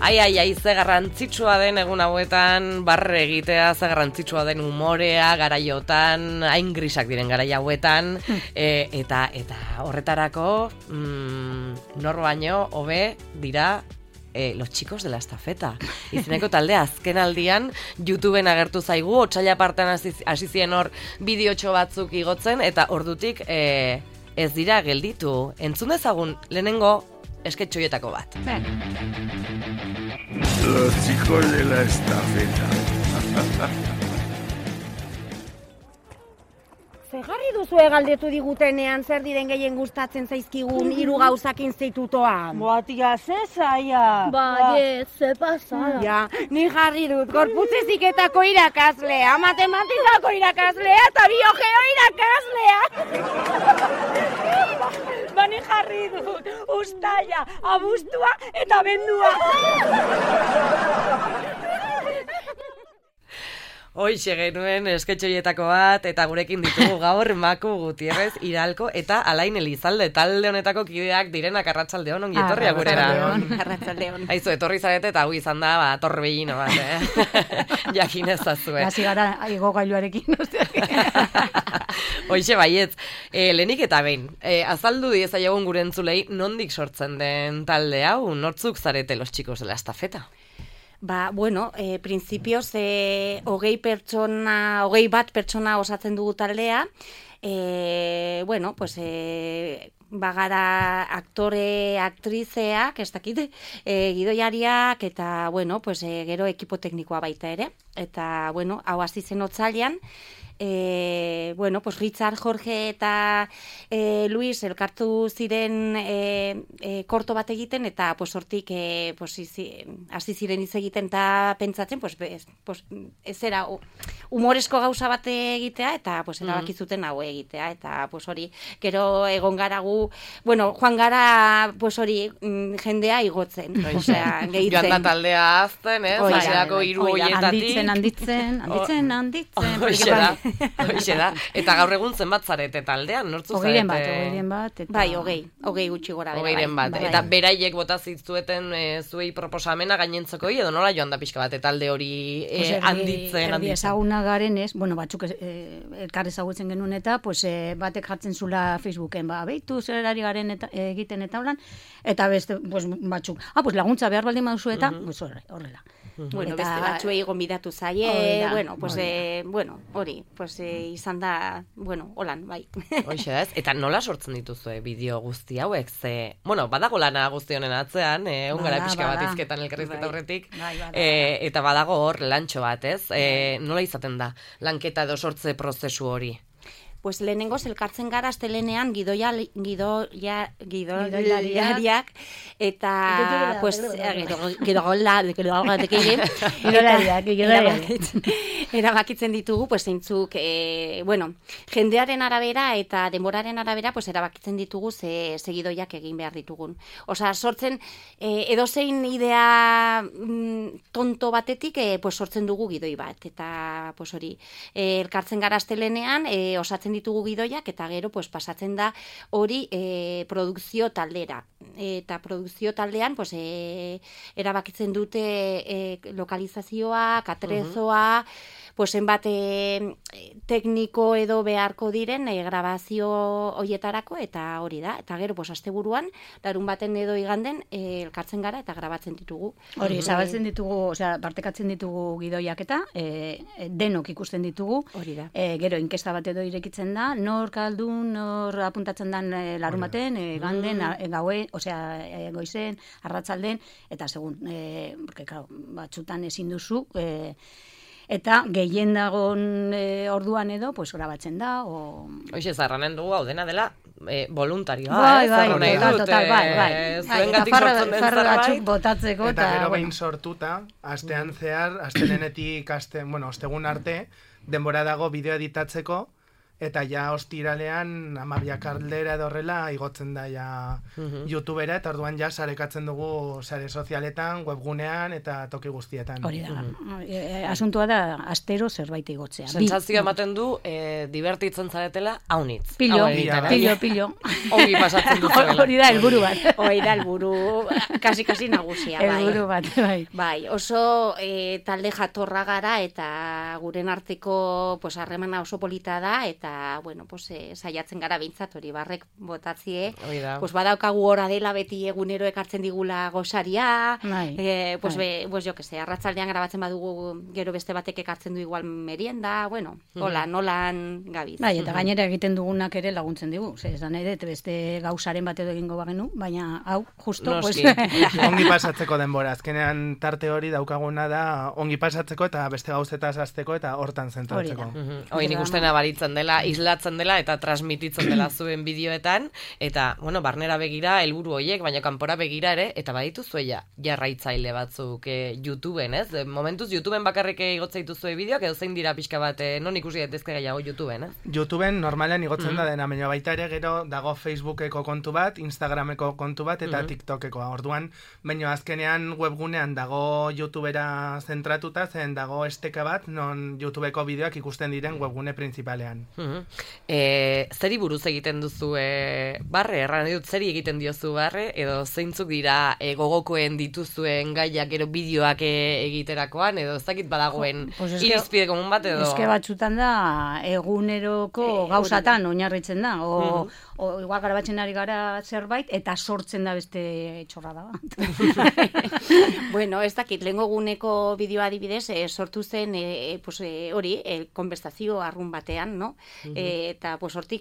Ai, ze garrantzitsua den egun hauetan, barre egitea, ze garrantzitsua den umorea, garaiotan, hain grisak diren garai hauetan, eta horretarako, nor baino, hobe dira, los chicos de la estafeta. Izeneko taldea azken aldian YouTubeen agertu zaigu, otsaila partean hasi zien hor bideotxo batzuk igotzen, eta ordutik ez dira gelditu. Entzun dezagun lehenengo esketxoietako bat. Los chicos de la estafeta. Zegarri duzu galdetu digutenean zer diren gehien gustatzen zaizkigun 3 gauzak institutoan. Tia, ze zaila. Ze pasada. Ja, ni jarri dut gorputz heziketako irakaslea, matematikako irakaslea eta biogeo irakaslea. Ni jarri dut uztaila, abuztua eta abendua. Hoixe genuen esketxoietako bat, eta gurekin ditugu gaur Maku Gutierrez, Iralko eta Alain Elizalde, talde honetako kideak direnak. Arratsaldeon, ongi etorria gurera. Arratsaldeon. Aizu, etorri zarete eta hau izan da, torbellino bat, jakin ezazue. Hasi gara igogailuarekin, Hoixe baietz, lehenik eta behin, azaldu diezaiogun gure entzulei nondik sortzen den talde hau, nortzuk zarete los chicos de la estafeta? Printzipioz, 20 bat pertsona osatzen dugu taldea, bagara aktore, aktrizeak, ez dakit, gidoiariak, eta, gero ekipo teknikoa baita ere, eta, hau hasi zen otsailean, Richard, Jorge eta Luis elkartu ziren korto bat egiten, eta hortik hasi ziren hitz egiten eta pentsatzen, ez era humoresko gauza bat egitea, eta erabaki zuten hau egitea, eta hori, gero egon gara gu, joan gara jendea igotzen, gehitzen. Joan da taldea azten, hasierako 3 hoietatik. Handitzen. Hoixe da. Eta gaur egun zenbat zarete taldean, nortzu zarete? 20 bat. Bai, 20 gutxi gora bera. 20 bat. Eta beraiek bota zitzueten zuei proposamena gainentzekoi, edo nola joan da pixka bat, talde hori handitzen. Erdi ezaguna garen ez, batzuk elkar ezagutzen genuen eta, batek jartzen zula Facebooken, behitu zer ari garen egiten eta holan, eta beste, batzuk, laguntza behar baldin baduzu eta, horrela. Beste batzuei gonbidatu zaie, hori, izan da, holan, bai. Hoxe da ez, eta nola sortzen dituzue bideo guzti hauek, badago lana guzti honen atzean, ungara pixka bat izketan elkarrizketa horretik, eta badago hor lantxo bat, ez? Nola izaten da lanketa edo sortze prozesu hori? Lehenengoz elkartzen gara astelenean gidoiariak eta erabakitzen ditugu zeintzuk jendearen arabera eta denboraren arabera erabakitzen ditugu ze gidoiak egin behar ditugun. Osea, sortzen edozein idea tonto batetik sortzen dugu gidoi bat, eta hori elkartzen gara astelenean osatzen ditugu gidoiak, eta gero pasatzen da hori produkzio taldera. Eta produkzio taldean erabakitzen dute lokalizazioa, katrezoa, zenbat tekniko edo beharko diren grabazio hoietarako, eta hori da. Eta gero, asteburuan, larun baten edo iganden, elkartzen gara eta grabatzen ditugu. Hori, zabaltzen ditugu, partekatzen ditugu gidoiak eta denok ikusten ditugu. Hori da. Gero, inkesta bat edo irekitzen da, nor kaldun, nor apuntatzen den larun baten, ganden, gaue, goizen, arratzalden, eta segun, batzutan ezin duzu, eta gehien dagoen orduan edo, grabatzen da. Hoxe, zarranen dugu hau dena dela voluntarioa. Bai. Zuengatik sortzen den zerbait. Botatzeko. Eta gero behin sortuta, astean zehar, astelenetik, ostegun arte, denbora dago bideo editatzeko, eta ja ostiralean 12 aldera edo horrela igotzen da ja YouTubera, eta orduan ja sarekatzen dugu sare sozialetan, webgunean eta toki guztietan. Hori da, asuntua da astero zerbait igotzea. Sentsazioa ematen du, divertitzen zaretela, haunitz. Pillo. Ongi pasatzen duzuela. Hori da, helburu bat. Hori da, helburu, kasi nagusia, bai. Helburu bat, bai. Bai, oso talde jatorra gara, eta guren arteko pues, harremana oso polita da, eta, bueno, pues, saiatzen gara bintzat hori barrek botatzie. Pues, badaukagu hora dela beti egunero ekartzen digula gosaria, pues jo que se, arratsaldean grabatzen badugu gero beste batek ekartzen du igual merienda, bueno, nolan gabiz. Bai, eta gainera egiten dugunak ere laguntzen digu. Esan nahi dut, beste gauzaren bat edo egingo bagenu, baina hau, justo, pues... Ongi pasatzeko denbora, azkenean tarte hori daukaguna da ongi pasatzeko eta beste gauzetaz hasteko eta hortan zentratzeko. Hori nik uste nabaritzen dela, islatzen dela eta transmititzen dela zuen bideoetan, eta, bueno, barnera begira helburu horiek, baina kanpora begira ere, eta baditu zuela jarraitzaile batzuk YouTubeen, ez? Momentuz YouTubeen bakarrik igotzen dituzue bideoak, edo zein dira pixka bat, non ikusi daitezke gehiago YouTubeen, ez? YouTubeen normalean igotzen da dena, baina baita ere gero dago Facebookeko kontu bat, Instagrameko kontu bat, eta TikTokeko. Orduan, baina azkenean webgunean dago YouTubera zentratuta, zen dago esteka bat, non YouTubeko bideoak ikusten diren webgune principalean. Zeri buruz egiten duzu barre, erran dut, zeri egiten diozu barre, edo zeintzuk dira gogokoen dituzuen gaiak gero bideoak egiterakoan, edo ez dakit badagoen irizpide komun bat, edo... Eske batzutan da eguneroko gauzatan oinarritzen da, o igual garabatzen ari gara zerbait, eta sortzen da beste txorrada bat. Bueno, ez dakit, lehengo guneko bideoa adibidez, sortu zen hori, konversazio arrun batean, no? Eta hortik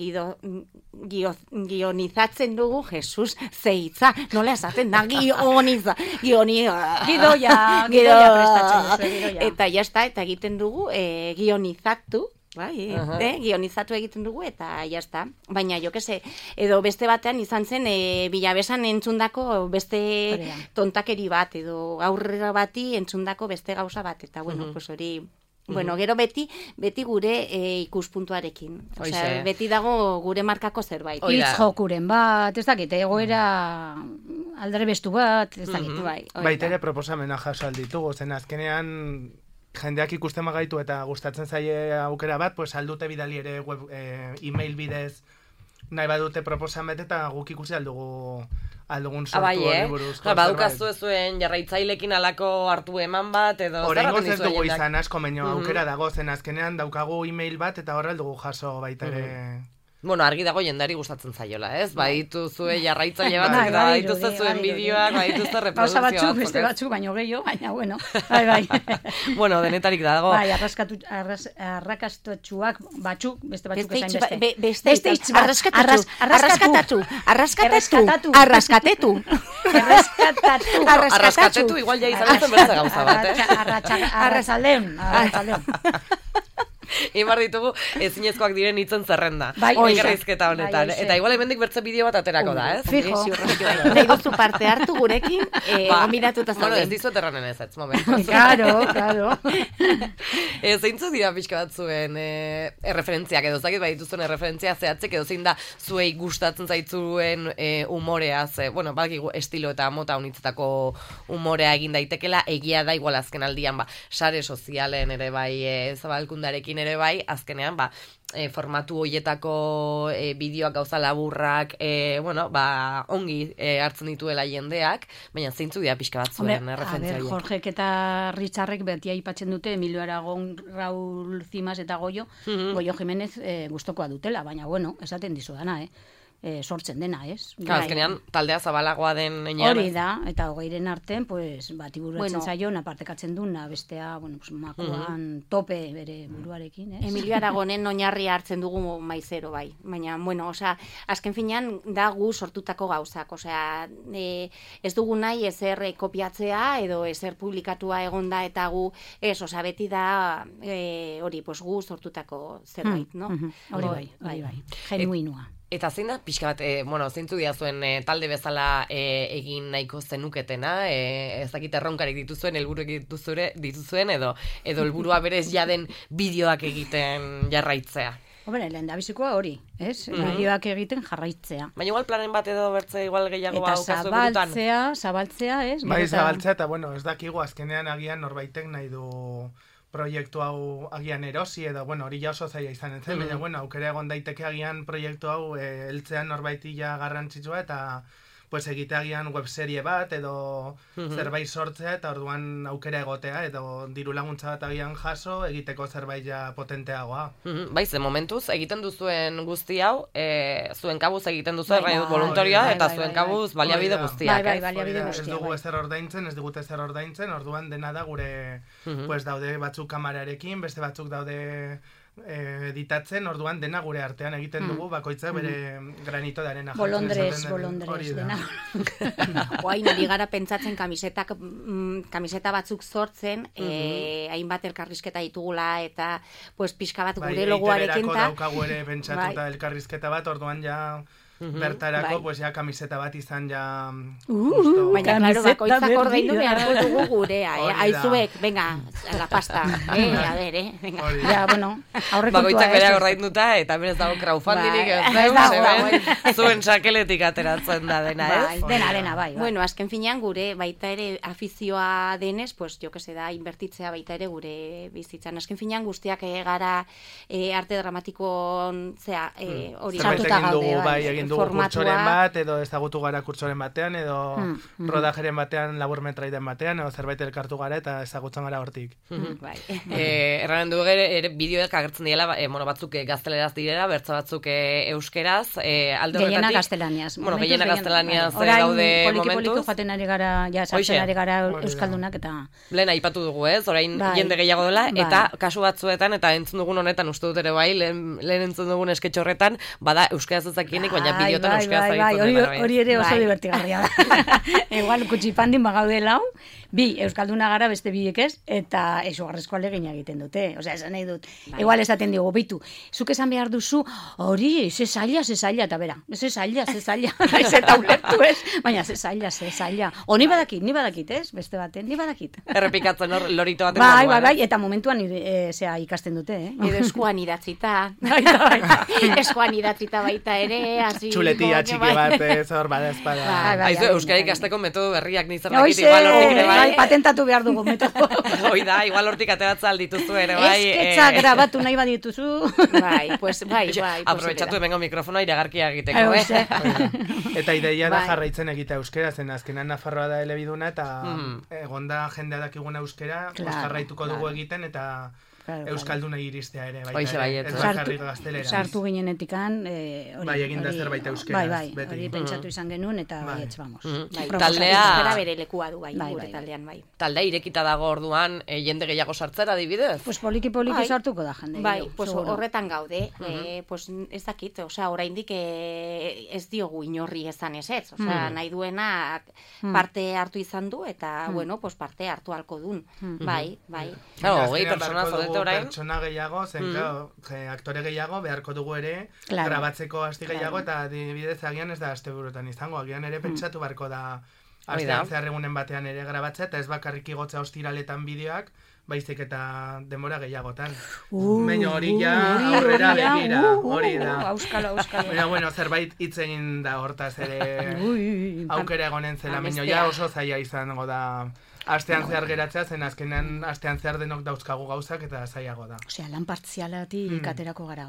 gionizatzen dugu, Jesus, zeitza, nola esaten da, gidoia prestatzen duzu, gidoia. Eta jazta, eta egiten dugu, gionizatu, bai, gionizatu egiten dugu eta jazta. Baina jo que se, edo beste batean izan zen bilabesan entzundako beste tontakeri bat, edo aurrera bati entzundako beste gauza bat, eta bueno, pues hori... Bueno, gero beti gure ikuspuntuarekin. Osea, beti dago gure markako zerbait. Hitz jokuren bat, ez dakit, egoera aldarbestu bat, ez dakit. Baita ere proposamena jaso alditugu, zen azkenean jendeak ikusten magaitu eta gustatzen zaie aukera bat, pues aldute bidali ere email bidez nahi badute proposamet eta guk ikusi aldugun sortu hori buruz. Badukaztu zuen jarraitzailekin alako hartu eman bat, edo... Horrengoz ez dugu izan asko, baino aukera dago, zen azkenean daukagu email bat eta horrel dugu jaso baita ere... Bueno, argi dago jendari gustatzen zaiola, ez? Baditu zue jarraitzaile batzuk, eta badituzte zuen bideoak, badituzte reproduzio batzuk. Batzuk, beste batzuk, baino gehiago, baina, bueno, bai. Bueno, denetarik dago. Bai, arrakastotxuak batzuk, beste batzuk esain beste. Beste hitz bat, arraskatetu, igual ja izan zen beste gauza bat, Arrasaldeon. Imar ditugu ezinezkoak diren hitzen zerrenda. Ikerrizketa honetan. Eta igual hemendik bertze bideo bat aterako da, ez? Fijo. Nahi duzu parte hartu gurekin, gombinatuta zauden. Bueno, ez dizuet erranen ez momentu. Claro. Zeintzu dira pixka bat zuen erreferentziak, edo zakit badituzuen erreferentzia zehatzek, edo zein da zuei gustatzen zaitzuen umoreaz, bueno, badakigu estilo eta mota unitzetako umorea egin daitekela, egia da igual azken aldian, sare sozialen ere bai, zabalkundarekin ere bai, azkenean, formatu hoietako bideoak gauza laburrak, ongi hartzen dituela jendeak, baina zeintzu dira pixka bat zuen referentzia horiek. Jorgek eta Richardrek beti aipatzen dute Emilio Aragon, Raúl Cimas eta Goyo Jimenez gustokoa dutela, baina bueno, esaten dizudana, sortzen dena, ez? Azkenean, taldea zabalagoa den enean. Hori da, eta hogeiren artean, bati buruetzen zaio, apartekatzen duna, bestea, makuan tope bere buruarekin, ez? Emilio Aragonen oinarria hartzen dugu maizero, bai. Baina, azken finean, da gu sortutako gauzak, ez dugu nahi ezer kopiatzea, edo ezer publikatua egonda, eta gu, beti da, hori, gu sortutako zerbait, no? Hori bai, genuinua. Eta zein da, pixka bat, zeintzu dira zuen talde bezala egin nahiko zenuketena, ez dakit erronkarik dituzuen, helburuak dituzuen, edo helburua berez jaden bideoak egiten jarraitzea. Hombre, lehen da bizikoa hori, ez? Bideoak egiten jarraitzea. Baina igual planen bat edo bertze igual gehiago Eta daukazu burutan. zabaltzea, ez? Bai, zabaltzea, eta bueno, ez dakigu azkenean agian norbaitek nahi du proiektu hau agian erosi, edo, bueno, hori ja oso zaila izan zen, baina, bueno, aukera egon daiteke agian proiektu hau heltzean norbaiti ja garrantzitsua, eta pues egiteagian webserie bat edo zerbait sortzea eta orduan aukera egotea edo diru laguntza bat agian jaso egiteko zerbait ja potenteagoa. Bai, ze momentuz egiten duzuen guzti hau, zuen kabuz egiten duzu voluntarioa eta zuen kabuz baliabide guztiak. Bai, baliabide guztiak. Ez dugu ezer ordaintzen, ez digute ezer ordaintzen, orduan dena da gure pues daude batzuk kamerarekin, beste batzuk daude editatzen, orduan dena gure artean egiten dugu, bakoitza bere granito de arena. Bolondrez, dena. Oain, ari gara pentsatzen kamiseta batzuk sortzen, hainbat elkarrizketa ditugula, eta pues pixka bat gure logoarekin. Bai, daukagu ere pentsatuta elkarrizketa bat, orduan ja bertarako, pues ja kamiseta bat izan ja... Baina, klaro, bakoitzak ordaindu beharko dugu gurea, aizuek, venga, la pasta, a ver, venga. Ja, bueno, aurrekontua. Bakoitzak bereak ordainduta, eta berez dago crowdfundinik zuen sakeletik ateratzen da dena, ez? Dena, bai. Bueno, azken finean gure baita ere afizioa denez, pues, jo que se da, inbertitzea baita ere gure bizitzan. Azken finean guztiak gara arte dramatikoan, zera, hori sartuta gaude, bai, dugu kurtsoren bat, edo ezagutu gara kurtsoren batean, edo rodajeren batean, laburmetraiden batean, edo zerbait elkartu gara eta ezagutzen gara hortik. Erranen dugu ere bideoak agertzen diela, batzuk gazteleraz direla, bertza batzuk euskeraz, alde horretatik. Gehiena gaztelaniaz. Bueno, gehiena gaztelaniaz gaude momentuz. Poliki jaten ari gara, ja, sartzen ari gara euskaldunak, eta... Lehen aipatu dugu, ez? Orain jende gehiago dela, eta kasu batzuetan, eta entzun dugun honetan, uste dut ere bai, lehen entzun dugun esketxo horretan, bada euskeraz ezakienik, baina bideotan euskara zaitzen dena. Hori ere oso divertigarria da. Igual, kutsipandin bagaude lau, bi euskalduna gara beste biek ez, eta esugarrezko alegina egiten dute. Osea, esan nahi dut. Igual esaten digu, bitu, zuk esan behar duzu, hori, ze zaila, eta bera, ze zaila. Ez eta ulertu ez, baina ze zaila. O ni badakit ez, beste baten, ni badakit. Errepikatzen lorito baten. Bai, eta momentuan ikasten dute, Edo eskuan idatzita. Eskuan idatzita baita ere, txuletia txiki bat, hor bada espada. Aizu, euskara ikasteko metodo berriak nizarrakit, igual hortik ere bai. Patentatu behar dugu metodo. Hoi da, igual hortik ateratza aldituzu ere bai. Esketxa grabatu nahi badituzu. Bai. Aprobetxatu hemengo mikrofonoa iragarkia egiteko, Eta ideia da jarraitzen egitea euskera, zen azkenan Nafarroa da elebiduna, eta egonda jendea dakiguna euskera, jarraituko dugu egiten, eta euskalduna iristea ere, ez bakarrik gaztelera. Sartu ginenetik-an, bai, eginda zerbait euskeraz. Bai, hori pentsatu izan genuen, eta baietz, vamos. Taldea... Euskara bere lekua du, gure taldean, bai. Taldea irekita dago orduan, jende gehiago sartzera, adibidez? Pues poliki sartuko da jende. Bai, pues horretan gaude, pues ez dakit, osea, oraindik ez diogu inorri esan ez, osea, nahi duena parte hartu izan du, eta, bueno, pues parte hartu halko dun. Bai. Claro, 20 persona zodete orain. Pertsona gehiago, aktore gehiago, beharko dugu ere, grabatzeko asti gehiago, eta adibidez agian ez da asteburutan izango, agian ere pentsatu beharko da astean zehar egunen batean ere grabatzea, eta ez bakarrik igotza ostiraletan bideoak, baizik eta denbora gehiagotan. Baina hori ja aurrera begira, hori da. Auskalo. Baina, bueno, zerbait hitz egin da hortaz ere aukera egonen zela, baina ja oso zaila izango da astean zehar geratzea, zen azkenean astean zehar denok dauzkagu gauzak eta zailago da. Osea, lan partzialatik aterako gara.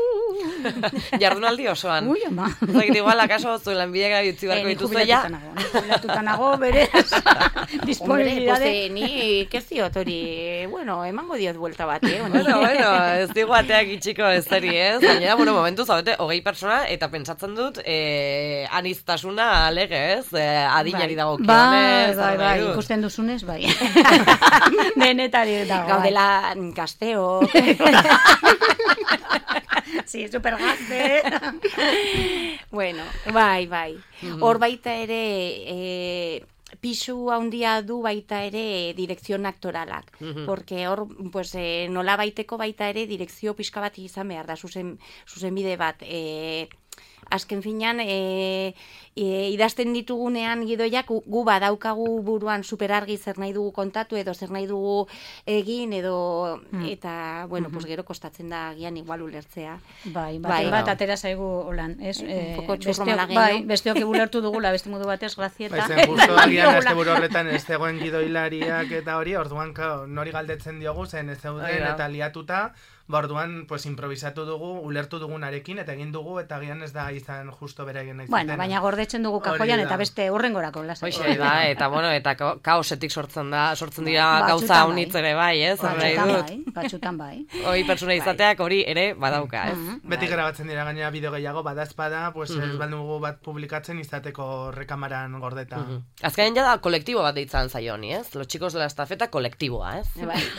Jardunaldi osoan. Ui, ama. Zagit, igual, akaso zuen lanbidea utzi barko dituzu ja. Jubilatuta nago, berez. Disponibilidade. Hombre, ni keziot hori, bueno, emango diot buelta bat, Bueno, ez digu ateak itxiko ez zeri, ez? Baina, bueno, momentu zaudete, 20 persona, eta pentsatzen dut, aniztasuna alege, ez? Adinari dago kionez. Bai, ikusten duzunez, bai. Denetari dago. Gaudela gazteo. Sí, super gazte. Bueno, bai. Hor baita ere... pisu handia du baita ere direkzio aktoralak. Porque hor, pues, nola baiteko baita ere direkzio pixka bat izan behar da, zuzenbide bat. azken finean, idazten ditugunean gidoiak gu badaukagu buruan superargi zer nahi dugu kontatu edo zer nahi dugu egin edo eta bueno, pues gero kostatzen da agian igual ulertzea. Bai, bat atera zaigu holan, ez? Besteok ulertu dugula beste modu batez grazieta. Bai, justo agian asteburu horretan ez zegoen gidoilariak eta hori, orduan nori galdetzen diogu zen ez zeuden eta liatuta. Orduan, pues, improvisatu dugu, ulertu dugunarekin, eta egin dugu, eta agian ez da izan justo beraien nahi zuten. Bueno, baina gordetzen dugu kajoian, eta beste horrengorako lasai. Hoxe da, eta bueno, eta kaosetik sortzen dira gauza unitz ere bai, ez? Batxutan bai. Hoi pertsona izateak hori ere badauka, ez? Beti grabatzen dira gainera bideo gehiago, badazpada, pues, ez baldugu bat publikatzen izateko rekamaran gordeta. Azkenean jada kolektibo bat deitzan zaio honi, ez? Los chicos de la estafeta kolektiboa, ez?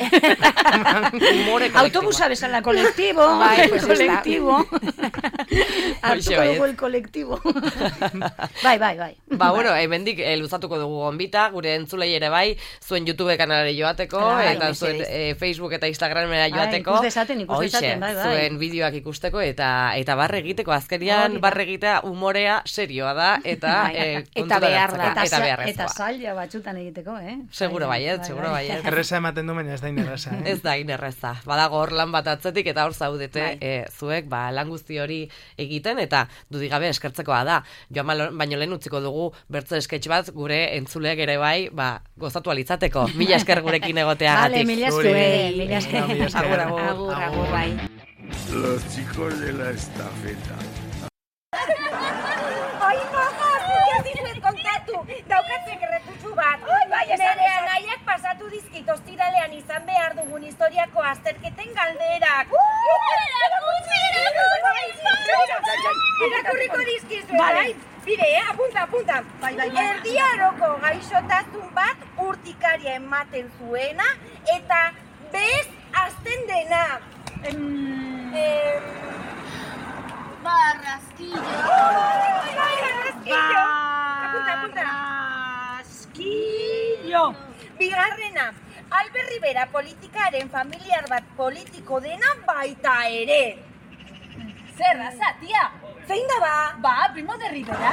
Autobusa bezala kolektibo, kolektibo. Hartuko dugu el kolektibo. Bai. Ba, bueno, hemendik luzatuko dugu gonbita, gure entzulei ere bai, zuen YouTube kanalari joateko, eta zuen Facebook eta Instagramera joateko. Ikus dezaten, bai. Zuen bideoak ikusteko, eta barre egiteko, azkenian barre egitea umorea serioa da, eta behar da. Eta zaila batxutan egiteko, Seguro baiet. Erreza ematen du, baina ez da inerreza. Ez da inerreza. Badago hor lan bat atzetik eta hor zaudete zuek lan guzti hori egiten eta dudigabe eskertzekoa da. Joan baino lehen utziko dugu bertze sketch bat gure entzuleak ere bai gozatu alitzateko. Mila esker gurekin egoteagatik. Mila esker. Agur, bai. Los chicos de la estafeta. Ai, mama, ez dizuet kontatu, daukatzek erretutxu bat. Nere anaiak pasatu dizkit ostiralean izan behar dugun historiako azterketen galderak. Irakurriko dizkizu, bai? Bide, apunta. Erdi aroko gaixotasun bat urtikaria ematen zuena eta bez azten dena. Barraskillo. Barraskillo. Bigarrena, Albert Rivera politikaren familiar bat politiko dena baita ere. Zer, tia? Zein da ba? Ba, Primo de Rivera.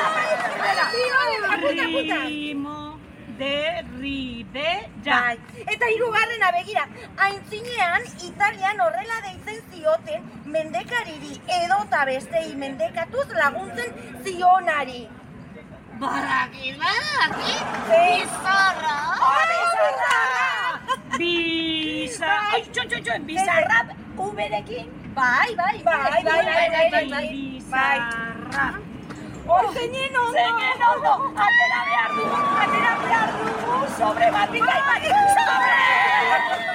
Apunta. Primo de Rivera. Eta hirugarrena begira, aintzinean Italian horrela deitzen zioten mendekariri edota bestei mendekatuz laguntzen zionari. Badakit. Bizarra! Bizarra uberekin? Bai. Bizarra. Zeinen ondo! Atera behar dugu! Sobre bat! Sobre!